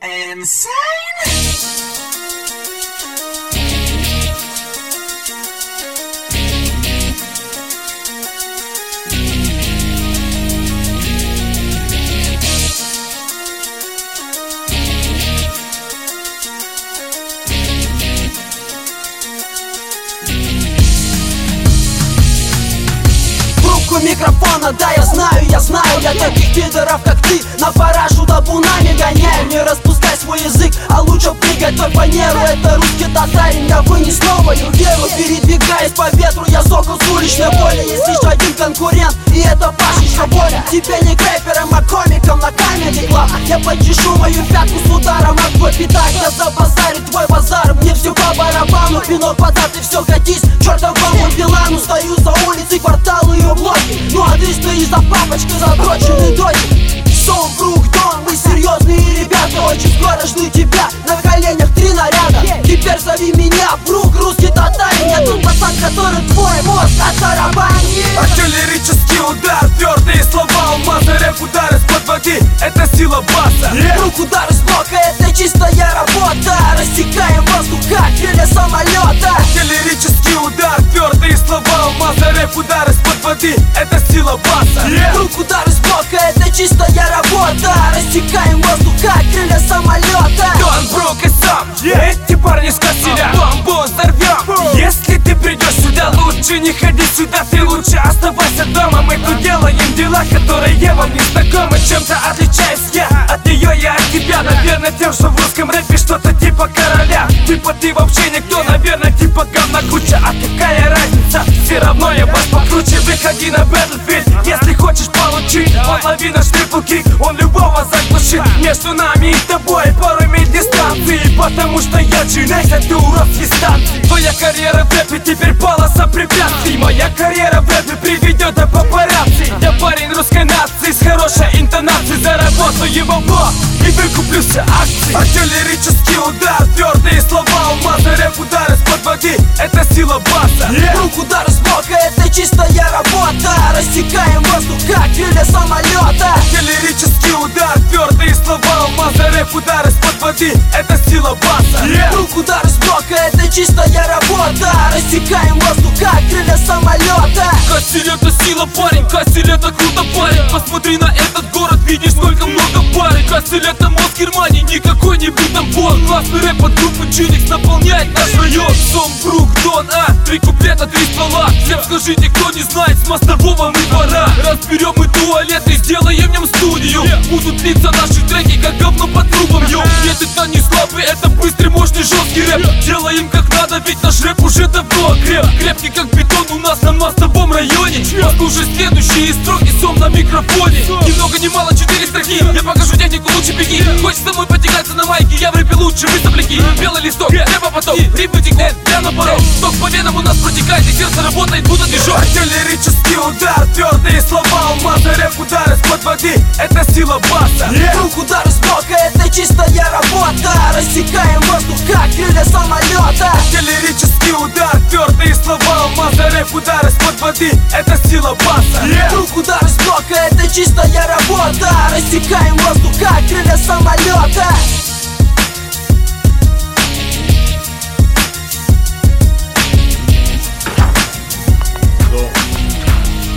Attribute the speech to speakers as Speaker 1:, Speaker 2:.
Speaker 1: Микрофона, да, я знаю, я таких пидоров, как ты, на парашу табунами гоняю. Не распускай свой язык, а лучше прыгай той фанеру. Это русский татарин, я вынес новую веру. Передвигаясь по ветру, я сокол с уличной боли. Есть лишь один конкурент, и это Пашечка Боля. Тебе не к рэперам, а комикам на Comedy Club. Я почешу мою пятку с ударом, а твой пятак я забазарю твой базар. Мне все по барабану, пинок подат и все катись чертовому Билану. Стою за улицей, кварталы и блоки. Ну а ты стоишь за папочкой, задроченный дочек. Сон, Брук, Дон, мы серьезные ребята. Очень скоро жду тебя, на коленях 3 наряда. Теперь зови меня, Брук, русский татарин. Я тот пацан, который твой мозг оттарабанит.
Speaker 2: Артиллерический удар, твердые слова, алмазы, рэп, удар из-под воды. Это сила баса.
Speaker 1: Брук, удар из блока, это чистая работа. Рассекаем воздух, как крылья самолета.
Speaker 2: Артиллерический удар, твердые слова, алмазы, рэп, удар из-под воды. Это сила баса.
Speaker 1: Брук, удар из блока, это чистая работа. Рассекаем воздух, как крылья самолета.
Speaker 2: Дон, Брук и сам, эти парни с косиля. Бомбу взорвем. Если ты придешь сюда, лучше не ходи сюда. Ты лучше оставайся дома. Мы тут делаем дела, которые вам не знакомы. Чем-то отличаюсь я от нее и от тебя. Наверное, тем, что в русском рэпе что-то типа короля. Типа ты вообще никто, наверное, типа говна куча. А какая разница? Все равно я вас покруче. Выходи на Battlefield, если хочешь получить половина штрипл-кик, он любого заглушит. Между нами и тобой пару миль дистанции, потому что я G-Next, а ты урод с дистанции. Твоя карьера в рэпе теперь полоса препятствий. Моя карьера в рэпе приведет до папарацци. Я парень русской нации с хорошей интонацией. Заработаю бабло и выкуплю все акции. Артиллерический удар, твердые слова, алмазы, рэп, удар из-под воды. Это сила баса.
Speaker 1: Брук, удар из блока, это чистая работа. Рассекаем воздух, как крылья самолета.
Speaker 2: Артиллерический удар, твердые слова, алмазы, рэп, удар из-под воды. Это сила баса.
Speaker 1: Брук, удар из блока, это чистая работа. Рассекаем воздух, как крылья самолета.
Speaker 2: Кассиль — это сила, парень, Кассиль — это круто, парень. Посмотри на этот город, видишь, сколько много парень. Кассиль — это мозг Германии, не какой-нибудь там бон. Классный рэп от группы G-Next наполняет наш район. Сон, Брук, Дон, 3 куплета, 3 ствола. Всем скажите, кто не знает, с мостового мы двора. Разберем мы туалет и сделаем в нем студию. Будут литься наши треки, как говно под трубом, йоу. Нет, это не слабый, это быстрый, мощный, жесткий рэп. Делаем как надо, ведь наш рэп уже давно окреп. Крепкий как бетон у нас на мостовом районе. Послушай следующие строки, сом на микрофоне. Ни много ни мало 4 строки, я покажу технику, лучше беги. Хочешь со мной потягаться на майке, я в рэпе лучше, вы сопляки. Белый листок, рэпа поток, рифмы текут прямо порог. Ток по венам у нас протекает, и сердце работает, будто движок. Артиллерический удар, твердые слова, алмазы, рэп, удар из-под воды. Это сила баса.
Speaker 1: Брук, удар из блока, это чистая работа. Рассекаем воздух, как крылья самолета.
Speaker 2: Артиллерический удар, твердые слова, алмазы, рэп, удар из-под воды. Это сила баса.
Speaker 1: Брук, удар из блока, это чистая работа. Рассекаем воздух, как крылья самолета.